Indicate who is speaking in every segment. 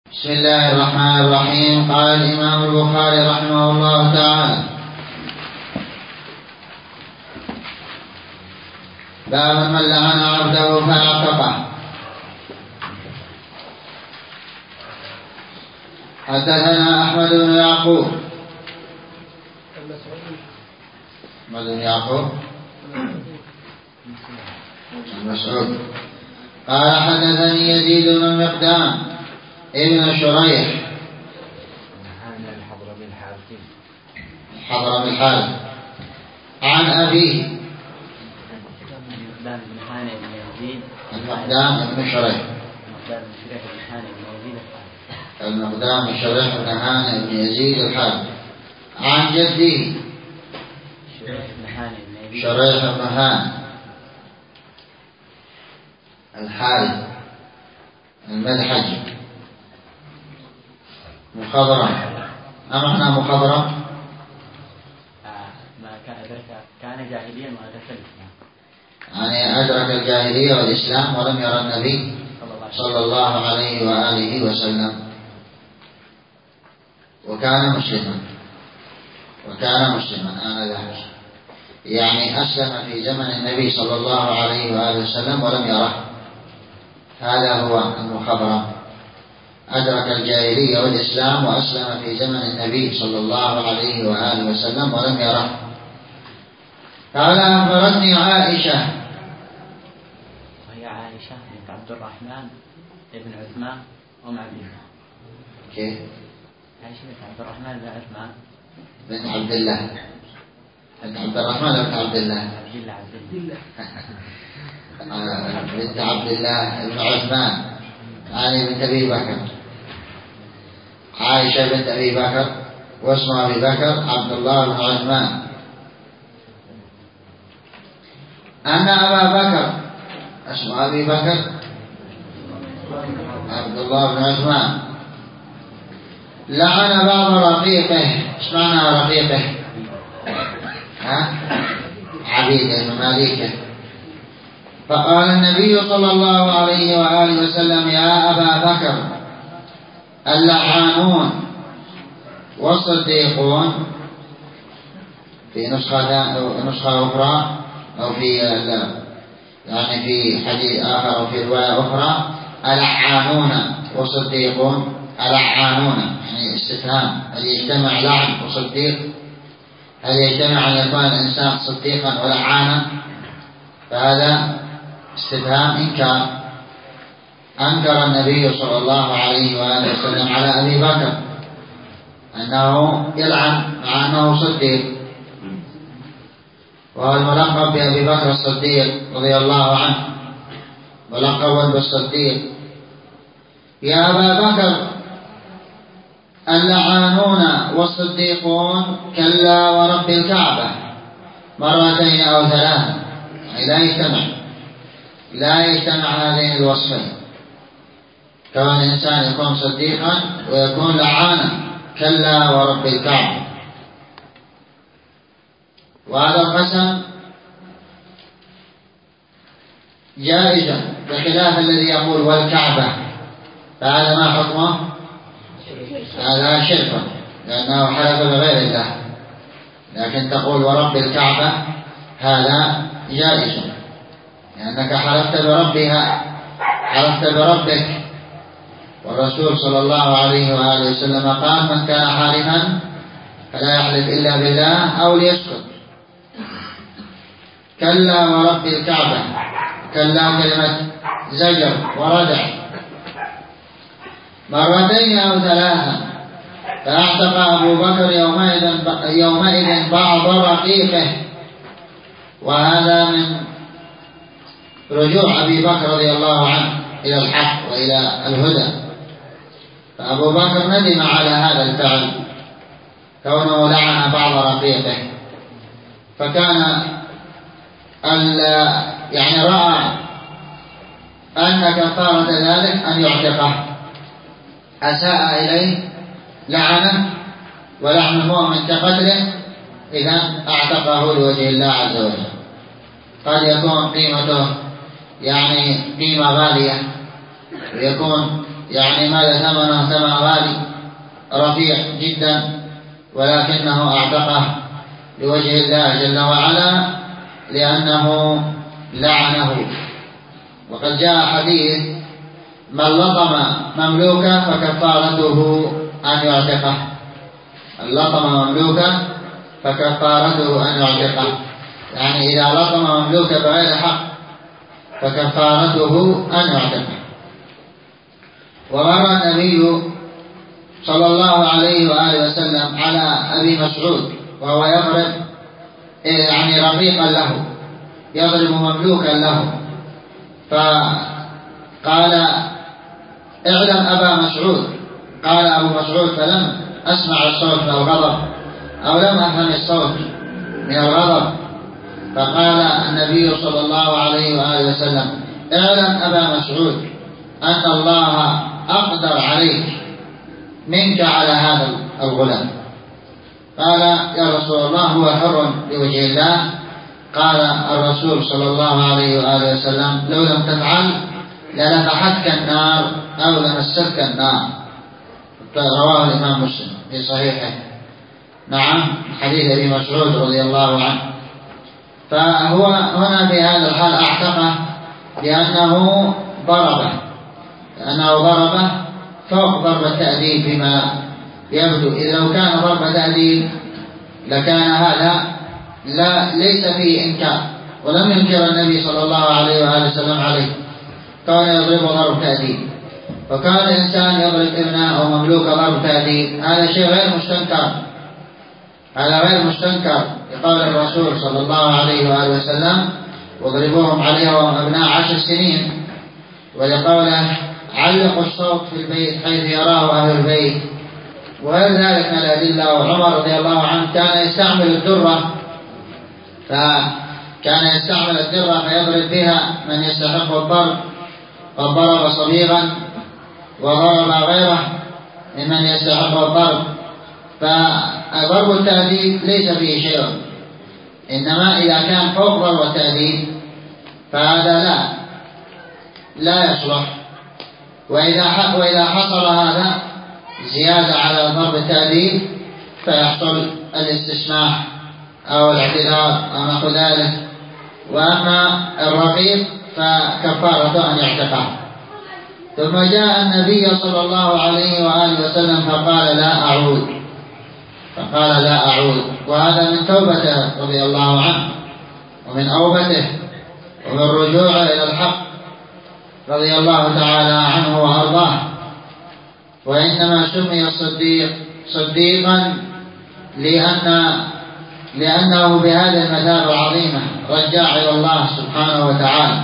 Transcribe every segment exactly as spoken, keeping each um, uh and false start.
Speaker 1: بسم الله الرحمن الرحيم. قال الإمام البخاري رحمه الله تعالى: باب من لعن عبده فاعتقه. حدثنا أحمد بن يعقوب أحمد بن يعقوب مسعود قال: حدثني يزيد بن مقدام ابن شريح حضر بالحارث عن أبيه المقدام بن شريح المقدام بن شريح بن هانئ بن يزيد الحارث عن جده شريح بن هانئ الحارث المدحجي مخضرم. ما معنى مخضرم؟
Speaker 2: ما كان جاهليا وأدرك الإسلام،
Speaker 1: يعني أدرك الجاهلية والإسلام ولم يرى النبي صلى الله عليه وآله وسلم، وكان مسلما وكان مسلما آنذاك، يعني أسلم في زمن النبي صلى الله عليه وآله وسلم ولم يره. هذا هو المخضرم، أدرك الجاهلية والإسلام وأسلم في زمن النبي صلى الله عليه وآله وسلم ولم يره. قال: أخبرتني عائشة،
Speaker 2: وهي عائشة بنت عبد الرحمن ابن عثمان أم عبد الله.
Speaker 1: كيف؟
Speaker 2: عائشة بنت عبد الرحمن بن عثمان
Speaker 1: بنت عبد الله بنت عبد الرحمن بنت عبد الله
Speaker 2: عبد الله عبد الله
Speaker 1: بنت عبد الله بن عثمان يعني بنت أبي بكر. عائشة بنت أبي بكر واسم أبي بكر عبد الله بن عثمان. أن أبا بكر اسم أبي بكر عبد الله بن عثمان لعن بعض رقيقه. ايش معنى رقيقه؟ ها؟ عبيده مماليكه. فقال النبي صلى الله عليه وآله وسلم: يا أبا بكر، اللعانون والصديقون، في نسخة نسخة أخرى أو في يعني في حديث آخر أو في رواية أخرى: اللعانون والصديقون. اللعانون يعني استفهام، هل يجتمع لعن وصديق؟ هل يجتمع أن يكون الإنسان صديقا ولعانا؟ فهذا استفهام إنكار. أنكر النبي صلى الله عليه وآله وسلم على أبي بكر أنه يلعن مع أنه صديق، وهو الملقب بأبي بكر الصديق رضي الله عنه، ملقب بالصديق. يا أبا بكر، اللعانون والصديقون كلا ورب الكعبة، مرتين أو ثلاثة، يعني لا يجتمع لا يجتمع هذين الوصفين، كون الإنسان يكون صديقا ويكون لعانا. كلا ورب الكعبة. وهذا القسم جائز بخلاف الذي يقول والكعبة، فهذا ما حكمه؟ هذا شرك، لأنه حلف بغير الله. لكن تقول ورب الكعبة هذا جائز، لأنك حلفت بربها، حلفت بربك. والرسول صلى الله عليه وآله وسلم قال: من كان حالفا فلا يحلف إلا بالله أو ليسكت. كلا ورب الكعبة، كلا كلمة زجر وردع. مرتين أو ثلاثا. فأعتق أبو بكر يومئذ, يومئذ بعض رقيقه. وهذا من رجوع أبي بكر رضي الله عنه إلى الحق وإلى الهدى. فأبو بكر ندم على هذا الفعل، كونه لعن بعض رقيقه، فكان يعني رأى أن كفارة ذلك أن يعتقه. أساء إليه لعنه، ولعن المؤمن كقتله، إذا أعتقه لوجه الله عز وجل. قد يكون قيمته يعني قيمة غالية، ويكون يعني مال ثمنه ثمن غالي رفيع جدا، ولكنه أعتقه لوجه الله جل وعلا لأنه لعنه. وقد جاء حديث: من لطم مملوكا فكفارته أن يعتقه. من لطم مملوكا فكفارته أن يعتقه، يعني إذا لطم مملوكا بغير حق فكفارته أن يعتقه. ومر النبي صلى الله عليه وآله وسلم على أبي مسعود وهو يضرب يعني رقيقا له، يضرب مملوكا له، فقال: اعلم أبا مسعود. قال أبو مسعود: فلم أسمع الصوت من الغضب أو لم أفهم الصوت من الغضب. فقال النبي صلى الله عليه وآله وسلم: اعلم أبا مسعود أن الله أقدر عليك منك على هذا الغلام. قال: يا رسول الله هو حر لوجه الله. قال الرسول صلى الله عليه وآله وسلم: لو لم تفعل للفحتك النار أو لمستك النار. رواه الإمام مسلم في صحيحه. نعم، حديث أبي مسعود رضي الله عنه. فهو هنا في هذا الحال أعتقه لأنه ضربه لأنه ضربه فوق ضرب التأديب فيما يبدو. إذا لو كان ضرب تأديب لكان هذا لا ليس فيه إنكار، ولم ينكر النبي صلى الله عليه وآله وسلم عليه، كان يضرب ضرب تأديب. وكان الإنسان يضرب ابنه أو مملوك ضرب تأديب، هذا شيء غير مستنكر، هذا غير مستنكر لقول الرسول صلى الله عليه وآله وسلم: واضربوهم عليها وهم أبناء عشر سنين، ولقوله: علقوا الصوت في البيت حيث يراه أهل البيت، وغير ذلك من الأدلة. وعمر رضي الله عنه كان يستعمل الدرة، فكان يستعمل الدرة فيضرب بها من يستحق الضرب، قد ضرب صبيغا وضرب غيره ممن يستحق الضرب. فضرب التأديب ليس فيه شيء، إنما إذا كان فوق ضرب التأديب فهذا لا لا يصلح. وإذا وإذا حصل هذا زيادة على ضرب التأديب فيحصل الاستسماح أو الاعتذار أو نحو ذلك. وأما الرقيق فكفارته أن يعتقه. ثم جاء النبي صلى الله عليه وآله وسلم فقال: لا أعود فقال لا أعود وهذا من توبته رضي الله عنه ومن أوبته ومن رجوعه إلى الحق رضي الله تعالى عنه وأرضاه. وإنما سمي الصديق صديقا لأن لأنه بهذه المثابة العظيمة رجع إلى الله سبحانه وتعالى.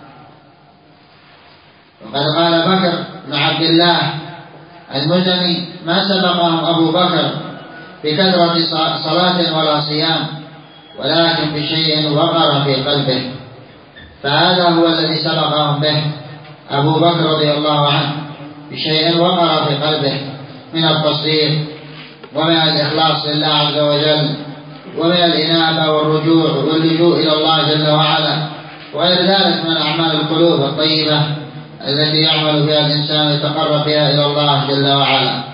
Speaker 1: وقد قال بكر بن عبد الله المزني: ما سبقهم أبو بكر بكثرة صلاة ولا صيام، ولكن بشيء وقر في قلبه. فهذا هو الذي سبقهم به أبو بكر رضي الله عنه، بشيء وقر في قلبه من التصديق ومن الإخلاص لله عز وجل ومن الإنابة والرجوع واللجوء إلى الله جل وعلا، وغير ذلك من أعمال القلوب الطيبة التي يعمل بها الإنسان يتقرب بها إلى الله جل وعلا.